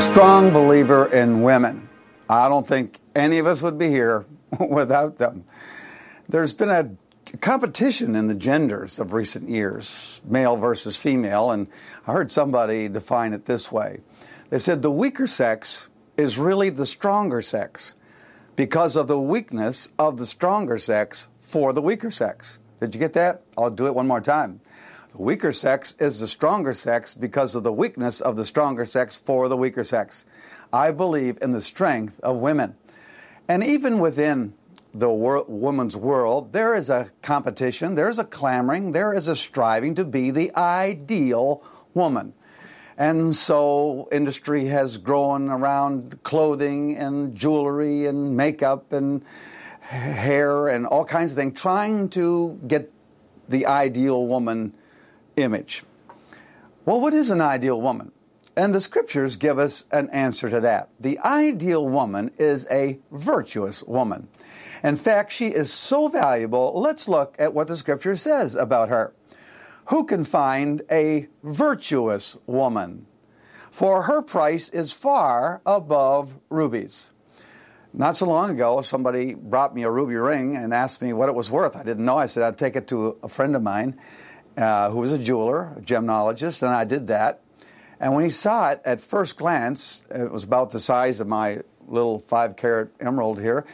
strong believer in women. I don't think any of us would be here without them. There's been a competition in the genders of recent years, male versus female, and I heard somebody define it this way. They said the weaker sex is really the stronger sex because of the weakness of the stronger sex for the weaker sex. Did you get that? I'll do it one more time. The weaker sex is the stronger sex because of the weakness of the stronger sex for the weaker sex. I believe in the strength of women. And even within the woman's world, there is a competition, there is a clamoring, there is a striving to be the ideal woman. And so industry has grown around clothing and jewelry and makeup and hair and all kinds of things, trying to get the ideal woman image. Well, what is an ideal woman? And the scriptures give us an answer to that. The ideal woman is a virtuous woman. In fact, she is so valuable. Let's look at what the scripture says about her. Who can find a virtuous woman? For her price is far above rubies. Not so long ago, somebody brought me a ruby ring and asked me what it was worth. I didn't know. I said I'd take it to a friend of mine who was a jeweler, a gemologist, and I did that. And when he saw it at first glance, it was about the size of my little 5-carat emerald here,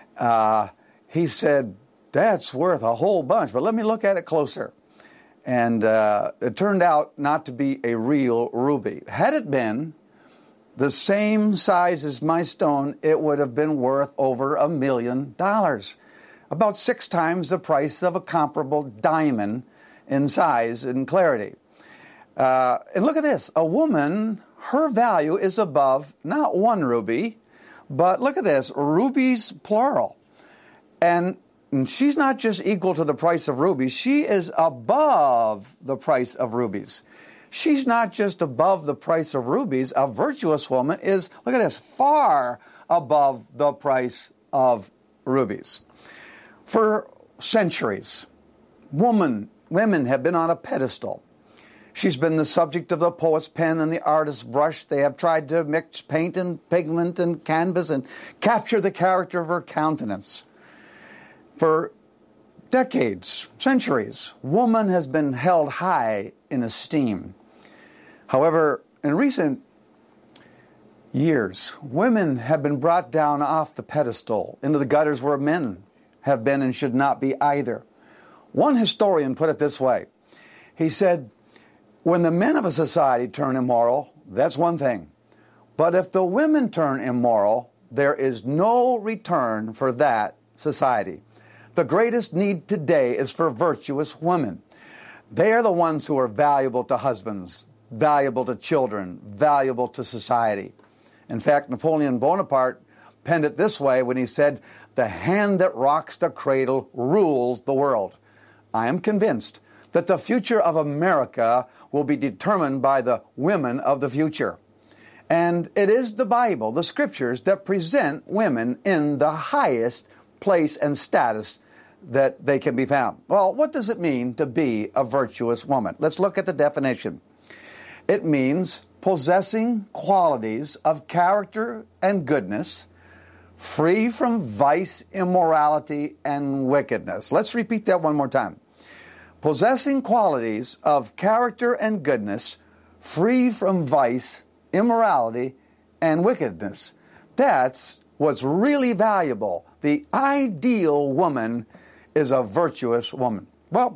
he said, that's worth a whole bunch, but let me look at it closer. And it turned out not to be a real ruby. Had it been the same size as my stone, it would have been worth over $1 million. About 6 times the price of a comparable diamond in size and clarity. And look at this. A woman, her value is above not one ruby, but look at this, rubies plural. And she's not just equal to the price of rubies, she is above the price of rubies. She's not just above the price of rubies. A virtuous woman is, look at this, far above the price of rubies. For centuries, women have been on a pedestal. She's been the subject of the poet's pen and the artist's brush. They have tried to mix paint and pigment and canvas and capture the character of her countenance. For decades, centuries, woman has been held high in esteem. However, in recent years, women have been brought down off the pedestal into the gutters where men have been and should not be either. One historian put it this way. He said, when the men of a society turn immoral, that's one thing. But if the women turn immoral, there is no return for that society. The greatest need today is for virtuous women. They are the ones who are valuable to husbands, valuable to children, valuable to society. In fact, Napoleon Bonaparte penned it this way when he said, "The hand that rocks the cradle rules the world." I am convinced that the future of America will be determined by the women of the future. And it is the Bible, the scriptures, that present women in the highest place and status that they can be found. Well, what does it mean to be a virtuous woman? Let's look at the definition. It means possessing qualities of character and goodness, free from vice, immorality, and wickedness. Let's repeat that one more time. Possessing qualities of character and goodness, free from vice, immorality, and wickedness. That's what's really valuable. The ideal woman is a virtuous woman. Well,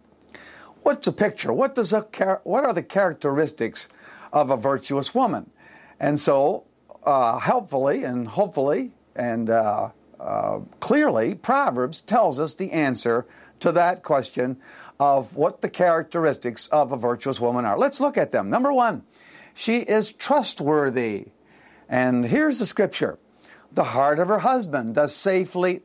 what's a picture? What are the characteristics of a virtuous woman? And so, helpfully and hopefully and clearly, Proverbs tells us the answer to that question of what the characteristics of a virtuous woman are. Let's look at them. Number 1, she is trustworthy. And here's the scripture. The heart of her husband does safely,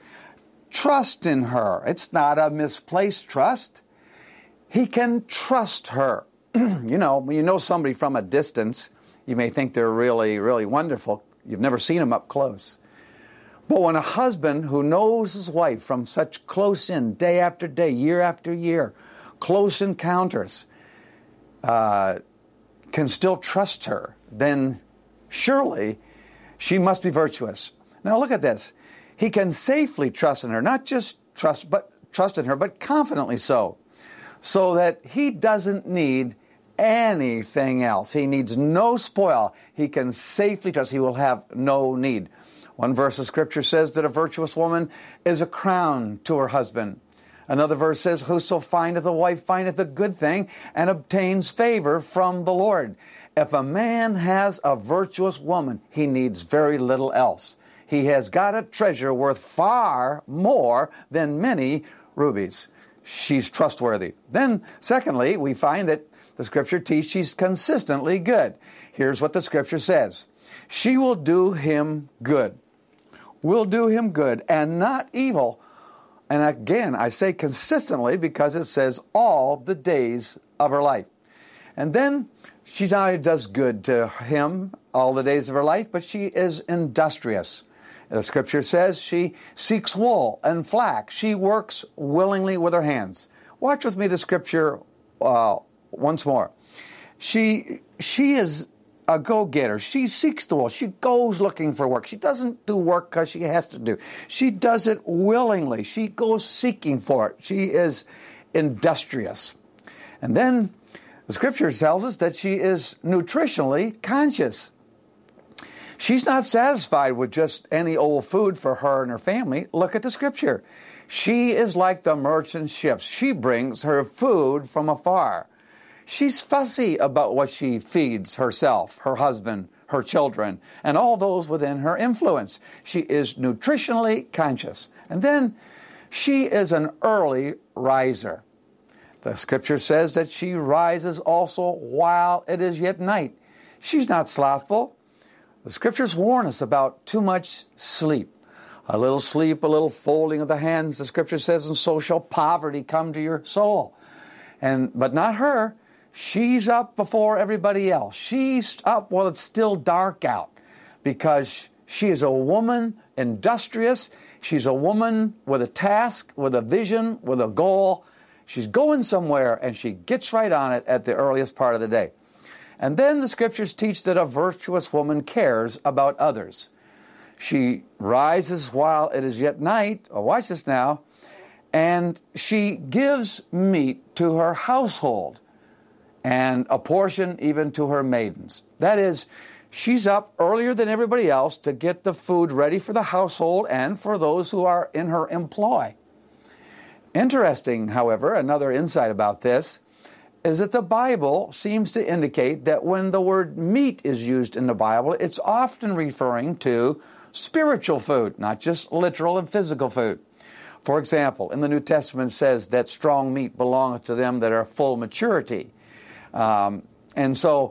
trust in her. It's not a misplaced trust. He can trust her. When you know somebody from a distance, you may think they're really, really wonderful. You've never seen them up close. But when a husband who knows his wife from such close in, day after day, year after year, close encounters, can still trust her, then Surely she must be virtuous. Now look at this. He can safely trust in her, not just trust in her, but confidently so that he doesn't need anything else. He needs no spoil. He can safely trust. He will have no need. One verse of Scripture says that a virtuous woman is a crown to her husband. Another verse says, whoso findeth a wife findeth a good thing and obtains favor from the Lord. If a man has a virtuous woman, he needs very little else. He has got a treasure worth far more than many rubies. She's trustworthy. Then, secondly, we find that the Scripture teaches she's consistently good. Here's what the Scripture says. She will do him good. Will do him good and not evil. And again, I say consistently because it says all the days of her life. And then she not only does good to him all the days of her life, but she is industrious. The Scripture says she seeks wool and flax. She works willingly with her hands. Watch with me the Scripture once more. She is a go-getter. She seeks the wool. She goes looking for work. She doesn't do work because she has to do. She does it willingly. She goes seeking for it. She is industrious. And then the Scripture tells us that she is nutritionally conscious. She's not satisfied with just any old food for her and her family. Look at the Scripture. She is like the merchant ships. She brings her food from afar. She's fussy about what she feeds herself, her husband, her children, and all those within her influence. She is nutritionally conscious. And then she is an early riser. The Scripture says that she rises also while it is yet night. She's not slothful. The Scriptures warn us about too much sleep. A little sleep, a little folding of the hands, the Scripture says, and so shall poverty come to your soul. But not her. She's up before everybody else. She's up while it's still dark out because she is a woman industrious. She's a woman with a task, with a vision, with a goal. She's going somewhere and she gets right on it at the earliest part of the day. And then the Scriptures teach that a virtuous woman cares about others. She rises while it is yet night, watch this now, and she gives meat to her household and a portion even to her maidens. That is, she's up earlier than everybody else to get the food ready for the household and for those who are in her employ. Interesting, however, another insight about this is that the Bible seems to indicate that when the word meat is used in the Bible, it's often referring to spiritual food, not just literal and physical food. For example, in the New Testament it says that strong meat belongeth to them that are full maturity. Another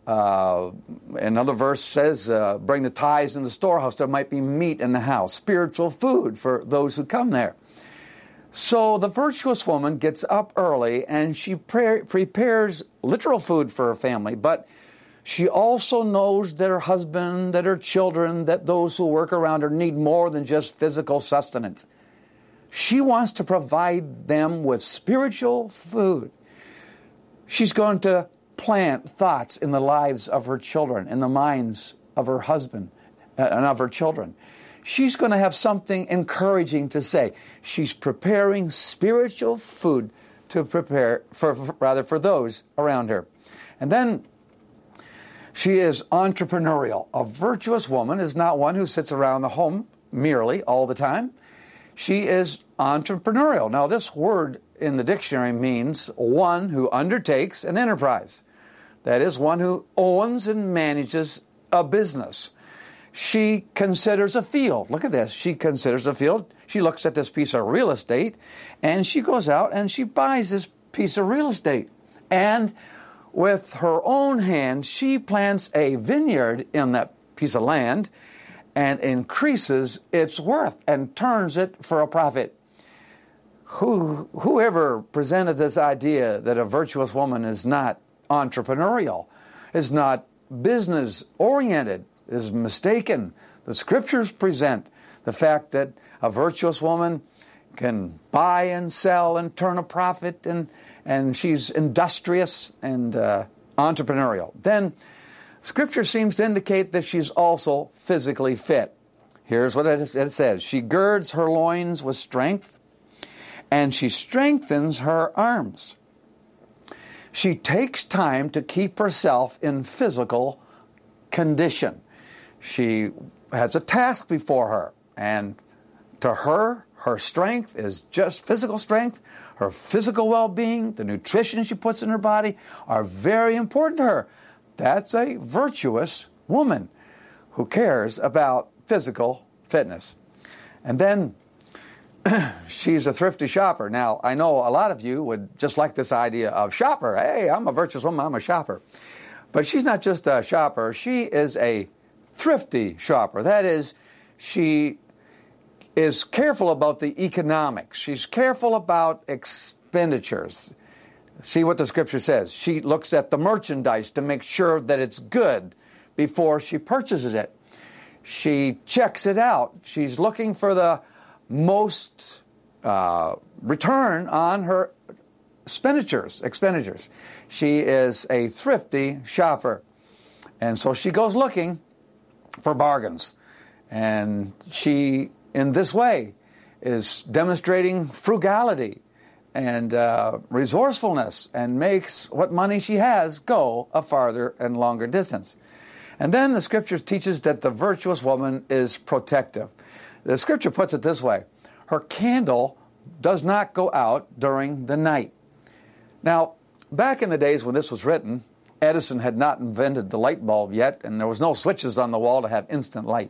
verse says, bring the tithes in the storehouse, there might be meat in the house, spiritual food for those who come there. So the virtuous woman gets up early and she prepares literal food for her family, but she also knows that her husband, that her children, that those who work around her need more than just physical sustenance. She wants to provide them with spiritual food. She's going to plant thoughts in the lives of her children, in the minds of her husband and of her children. She's going to have something encouraging to say. She's preparing spiritual food to prepare for those around her. And then she is entrepreneurial. A virtuous woman is not one who sits around the home merely all the time. She is entrepreneurial. Now, this word in the dictionary means one who undertakes an enterprise. That is, one who owns and manages a business. She considers a field. Look at this. She considers a field. She looks at this piece of real estate, and she goes out and she buys this piece of real estate. And with her own hand, she plants a vineyard in that piece of land and increases its worth and turns it for a profit. Whoever presented this idea that a virtuous woman is not entrepreneurial, is not business-oriented, is mistaken. The Scriptures present the fact that a virtuous woman can buy and sell and turn a profit, and she's industrious and entrepreneurial. Then Scripture seems to indicate that she's also physically fit. Here's what it says. She girds her loins with strength, and she strengthens her arms. She takes time to keep herself in physical condition. She has a task before her, and to her, her strength is just physical strength. Her physical well-being, the nutrition she puts in her body are very important to her. That's a virtuous woman who cares about physical fitness. And then she's a thrifty shopper. Now, I know a lot of you would just like this idea of shopper. Hey, I'm a virtuous woman, I'm a shopper. But she's not just a shopper, she is a thrifty shopper. That is, she is careful about the economics. She's careful about expenditures. See what the Scripture says. She looks at the merchandise to make sure that it's good before she purchases it. She checks it out. She's looking for the most return on her expenditures. She is a thrifty shopper. And so she goes looking for bargains. And she, in this way, is demonstrating frugality and resourcefulness, and makes what money she has go a farther and longer distance. And then the Scripture teaches that the virtuous woman is protective. The Scripture puts it this way: her candle does not go out during the night. Now, back in the days when this was written, Edison had not invented the light bulb yet, and there was no switches on the wall to have instant light.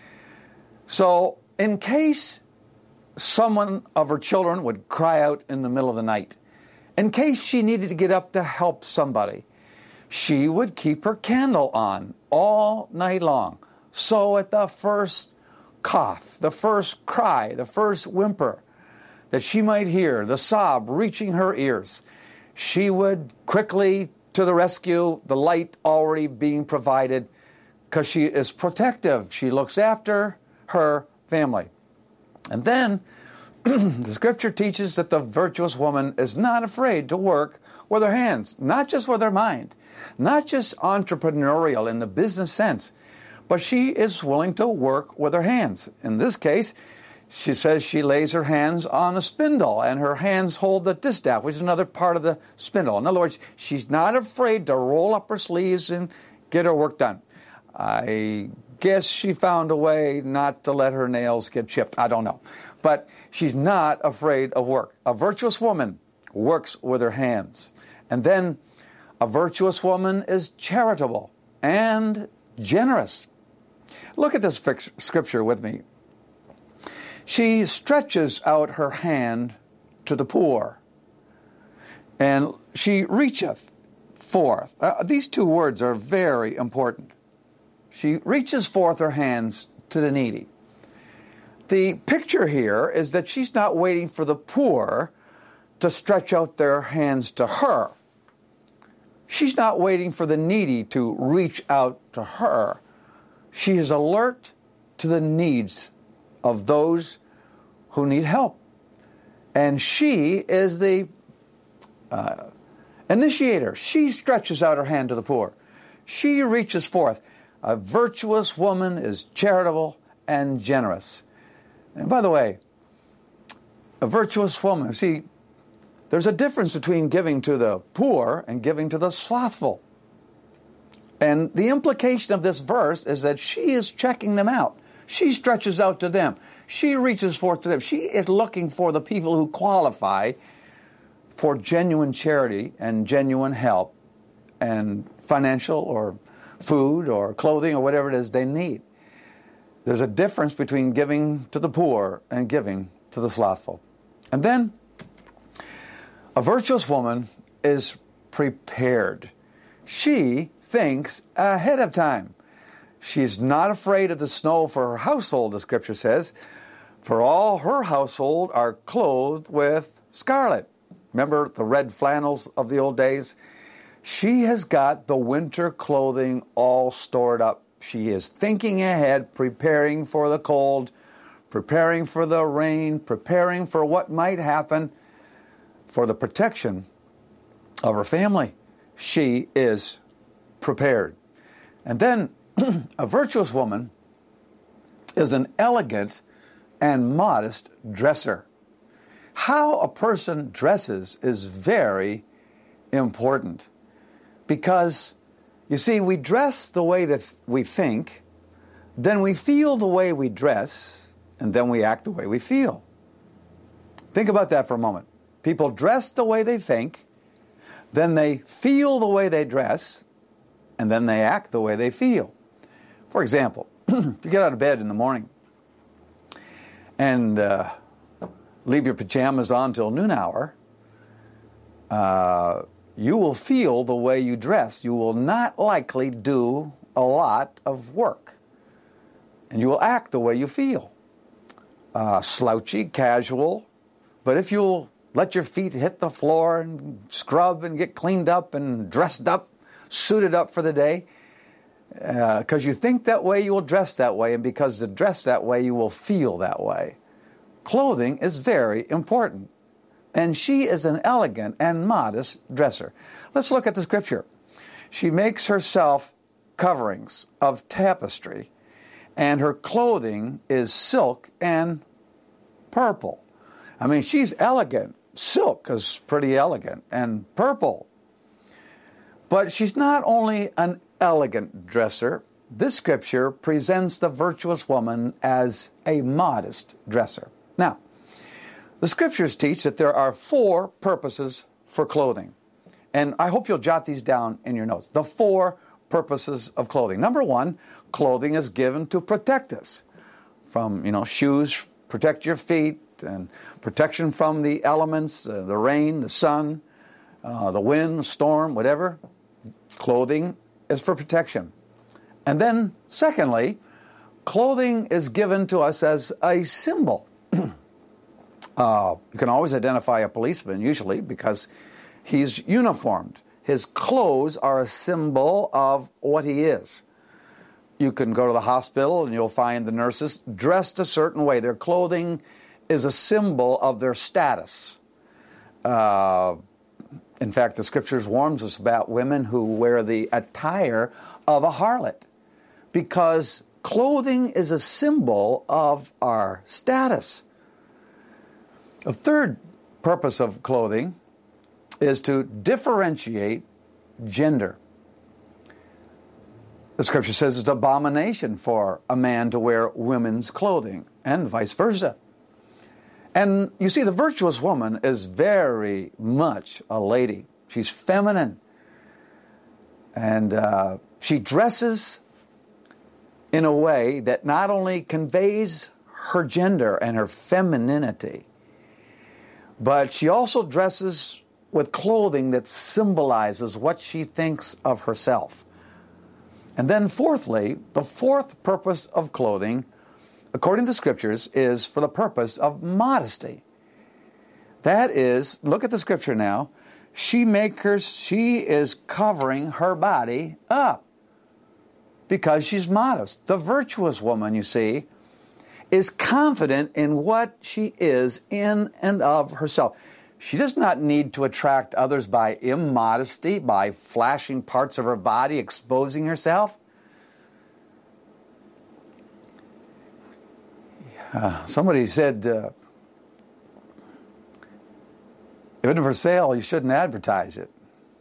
So, in case someone of her children would cry out in the middle of the night, in case she needed to get up to help somebody, she would keep her candle on all night long. So at the first cough, the first cry, the first whimper that she might hear, the sob reaching her ears, she would quickly to the rescue, the light already being provided, because she is protective. She looks after her family. And then the Scripture teaches that the virtuous woman is not afraid to work with her hands, not just with her mind, not just entrepreneurial in the business sense, but she is willing to work with her hands. In this case, she says she lays her hands on the spindle, and her hands hold the distaff, which is another part of the spindle. In other words, she's not afraid to roll up her sleeves and get her work done. I guess she found a way not to let her nails get chipped. I don't know. But she's not afraid of work. A virtuous woman works with her hands. And then a virtuous woman is charitable and generous. Look at this Scripture with me. She stretches out her hand to the poor, and she reacheth forth. These two words are very important. She reaches forth her hands to the needy. The picture here is that she's not waiting for the poor to stretch out their hands to her. She's not waiting for the needy to reach out to her. She is alert to the needs of those who need help. And she is the initiator. She stretches out her hand to the poor. She reaches forth. A virtuous woman is charitable and generous. And by the way, a virtuous woman, see, there's a difference between giving to the poor and giving to the slothful. And the implication of this verse is that she is checking them out. She stretches out to them. She reaches forth to them. She is looking for the people who qualify for genuine charity and genuine help and financial or food or clothing or whatever it is they need. There's a difference between giving to the poor and giving to the slothful. And then a virtuous woman is prepared. She thinks ahead of time. She's not afraid of the snow for her household, the Scripture says, for all her household are clothed with scarlet. Remember the red flannels of the old days? She has got the winter clothing all stored up. She is thinking ahead, preparing for the cold, preparing for the rain, preparing for what might happen, for the protection of her family. She is prepared. And then a virtuous woman is an elegant and modest dresser. How a person dresses is very important because, you see, we dress the way that we think, then we feel the way we dress, and then we act the way we feel. Think about that for a moment. People dress the way they think, then they feel the way they dress, and then they act the way they feel. For example, if you get out of bed in the morning and leave your pajamas on till noon hour, you will feel the way you dress. You will not likely do a lot of work. And you will act the way you feel. Slouchy, casual. But if you'll let your feet hit the floor and scrub and get cleaned up and dressed up, suited up for the day, because you think that way, you will dress that way. And because you dress that way, you will feel that way. Clothing is very important. And she is an elegant and modest dresser. Let's look at the scripture. She makes herself coverings of tapestry, and her clothing is silk and purple. I mean, she's elegant. Silk is pretty elegant, and purple. But she's not only an elegant dresser. This scripture presents the virtuous woman as a modest dresser. Now, the scriptures teach that there are 4 purposes for clothing. And I hope you'll jot these down in your notes. The 4 purposes of clothing. Number 1, clothing is given to protect us from, shoes, protect your feet, and protection from the elements, the rain, the sun, the wind, the storm, whatever. Clothing is for protection. And then, secondly, clothing is given to us as a symbol. You can always identify a policeman, usually, because he's uniformed. His clothes are a symbol of what he is. You can go to the hospital and you'll find the nurses dressed a certain way. Their clothing is a symbol of their status. In fact, the scriptures warns us about women who wear the attire of a harlot, because clothing is a symbol of our status. A third purpose of clothing is to differentiate gender. The scripture says it's an abomination for a man to wear women's clothing, and vice versa. And you see, the virtuous woman is very much a lady. She's feminine. And she dresses in a way that not only conveys her gender and her femininity, but she also dresses with clothing that symbolizes what she thinks of herself. And then fourthly, the 4th purpose of clothing, according to scriptures, is for the purpose of modesty. That is, look at the scripture now, she is covering her body up because she's modest. The virtuous woman, you see, is confident in what she is in and of herself. She does not need to attract others by immodesty, by flashing parts of her body, exposing herself. Somebody said, if it's for sale, you shouldn't advertise it.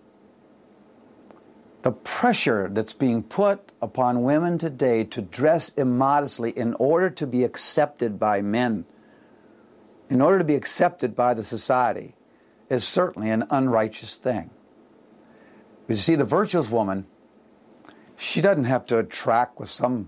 The pressure that's being put upon women today to dress immodestly in order to be accepted by men, in order to be accepted by the society, is certainly an unrighteous thing. But you see, the virtuous woman, she doesn't have to attract with some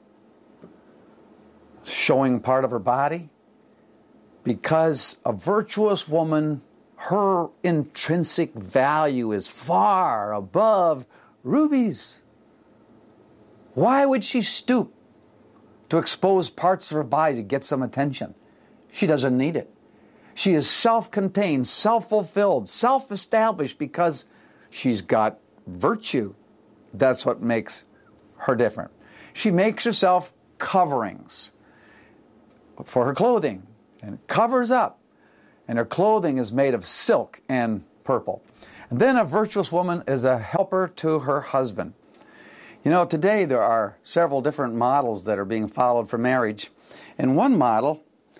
showing part of her body, because a virtuous woman, her intrinsic value is far above rubies. Why would she stoop to expose parts of her body to get some attention? She doesn't need it. She is self-contained, self-fulfilled, self-established because she's got virtue. That's what makes her different. She makes herself coverings for her clothing, and it covers up. And her clothing is made of silk and purple. And then a virtuous woman is a helper to her husband. You know, today there are several different models that are being followed for marriage. In one model,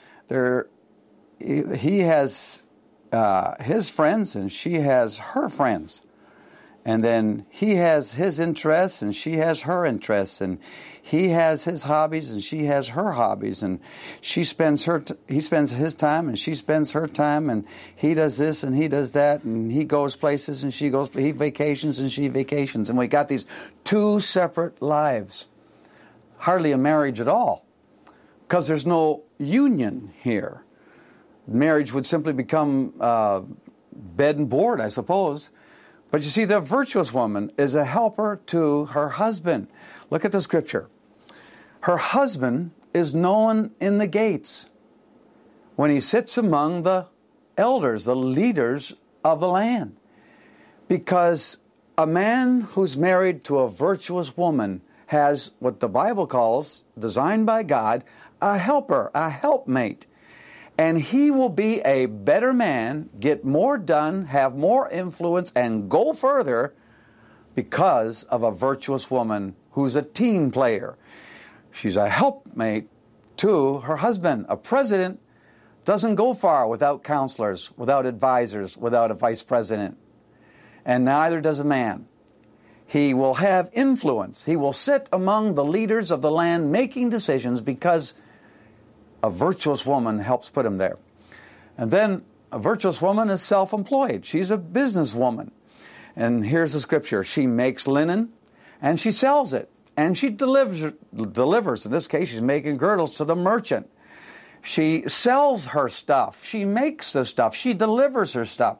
he has his friends and she has her friends. And then he has his interests and she has her interests. And he has his hobbies and she has her hobbies. And he spends his time and she spends her time. And he does this and he does that. And he goes places and she goes, he vacations and she vacations. And we got these two separate lives. Hardly a marriage at all. Because there's no union here. Marriage would simply become bed and board, I suppose. But you see, the virtuous woman is a helper to her husband. Look at the scripture. Her husband is known in the gates when he sits among the elders, the leaders of the land. Because a man who's married to a virtuous woman has what the Bible calls, designed by God, a helper, a helpmate. And he will be a better man, get more done, have more influence, and go further because of a virtuous woman who's a team player. She's a helpmate to her husband. A president doesn't go far without counselors, without advisors, without a vice president. And neither does a man. He will have influence. He will sit among the leaders of the land making decisions because a virtuous woman helps put him there. And then a virtuous woman is self-employed. She's a businesswoman. And here's the scripture. She makes linen and she sells it. And she delivers. In this case, she's making girdles to the merchant. She sells her stuff. She makes the stuff. She delivers her stuff.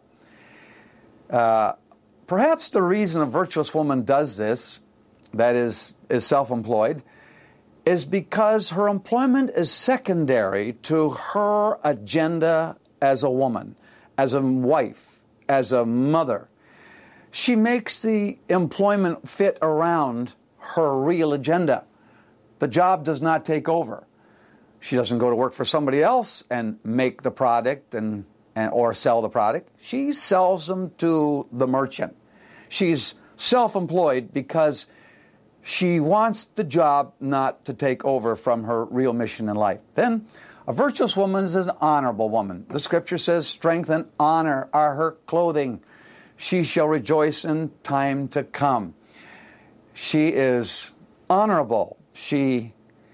Perhaps the reason a virtuous woman does this, that is self-employed, is because her employment is secondary to her agenda as a woman, as a wife, as a mother. She makes the employment fit around her real agenda. The job does not take over. She doesn't go to work for somebody else and make the product or sell the product. She sells them to the merchant. She's self-employed because she wants the job not to take over from her real mission in life. Then, a virtuous woman is an honorable woman. The scripture says, strength and honor are her clothing. She shall rejoice in time to come. She is honorable. She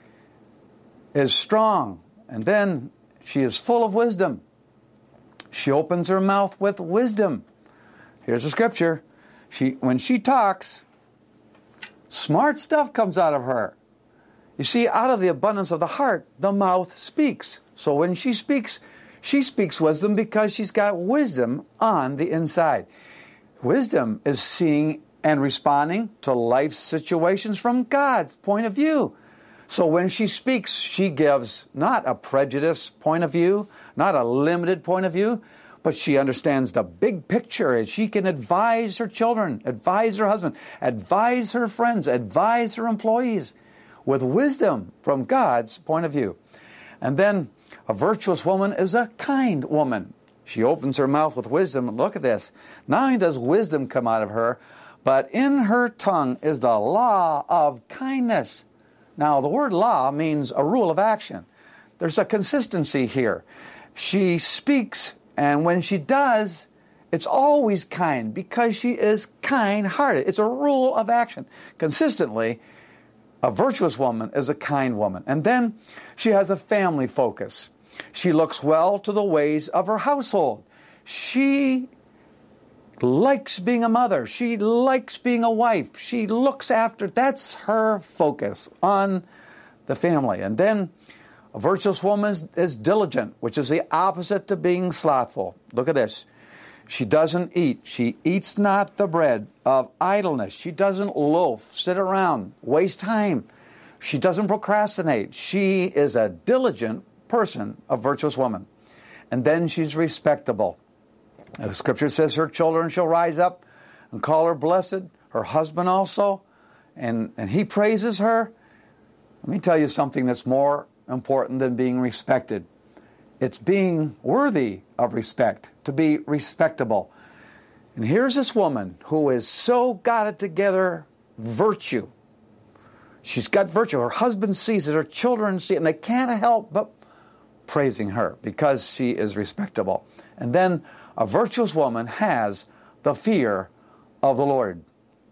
is strong. And then she is full of wisdom. She opens her mouth with wisdom. Here's the scripture. When she talks, smart stuff comes out of her. You see, out of the abundance of the heart, the mouth speaks. So when she speaks wisdom because she's got wisdom on the inside. Wisdom is seeing and responding to life's situations from God's point of view. So when she speaks, she gives not a prejudiced point of view, not a limited point of view, but she understands the big picture and she can advise her children, advise her husband, advise her friends, advise her employees with wisdom from God's point of view. And then a virtuous woman is a kind woman. She opens her mouth with wisdom. Look at this. Not only does wisdom come out of her, but in her tongue is the law of kindness. Now, the word law means a rule of action. There's a consistency here. She speaks, and when she does, it's always kind because she is kind-hearted. It's a rule of action. Consistently, a virtuous woman is a kind woman. And then she has a family focus. She looks well to the ways of her household. She likes being a mother. She likes being a wife. She looks after, that's her focus on the family. And then a virtuous woman is diligent, which is the opposite to being slothful. Look at this. She doesn't eat. She eats not the bread of idleness. She doesn't loaf, sit around, waste time. She doesn't procrastinate. She is a diligent person, a virtuous woman. And then she's respectable. The scripture says her children shall rise up and call her blessed, her husband also, and he praises her. Let me tell you something that's more important than being respected. It's being worthy of respect, to be respectable. And here's this woman who is so got it together virtue. She's got virtue. Her husband sees it. Her children see it. And they can't help but praising her because she is respectable. And then a virtuous woman has the fear of the Lord.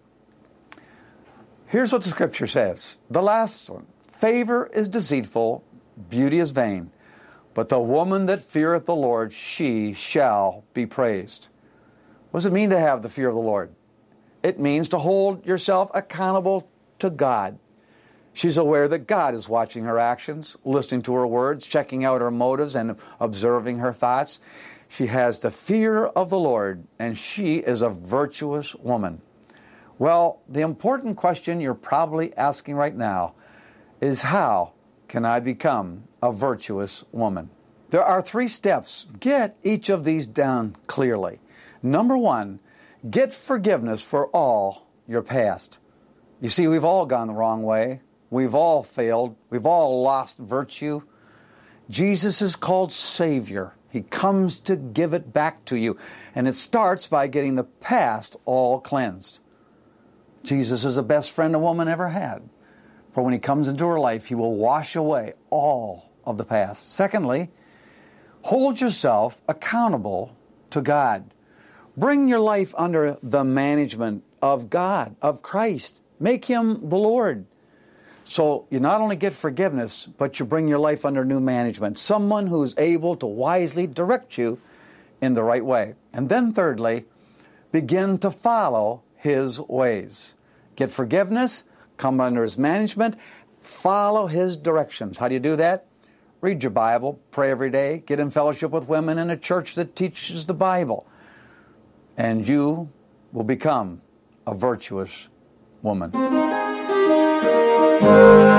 Here's what the Scripture says. The last one. Favor is deceitful, beauty is vain. But the woman that feareth the Lord, she shall be praised. What does it mean to have the fear of the Lord? It means to hold yourself accountable to God. She's aware that God is watching her actions, listening to her words, checking out her motives, and observing her thoughts. She has the fear of the Lord, and she is a virtuous woman. Well, the important question you're probably asking right now is, how can I become a virtuous woman? There are 3 steps. Get each of these down clearly. Number 1, get forgiveness for all your past. You see, we've all gone the wrong way. We've all failed. We've all lost virtue. Jesus is called Savior. He comes to give it back to you. And it starts by getting the past all cleansed. Jesus is the best friend a woman ever had. For when He comes into her life, He will wash away all of the past. Secondly, hold yourself accountable to God. Bring your life under the management of God, of Christ. Make Him the Lord. So you not only get forgiveness, but you bring your life under new management. Someone who is able to wisely direct you in the right way. And then thirdly, begin to follow His ways. Get forgiveness, come under His management, follow His directions. How do you do that? Read your Bible, pray every day, get in fellowship with women in a church that teaches the Bible. And you will become a virtuous woman.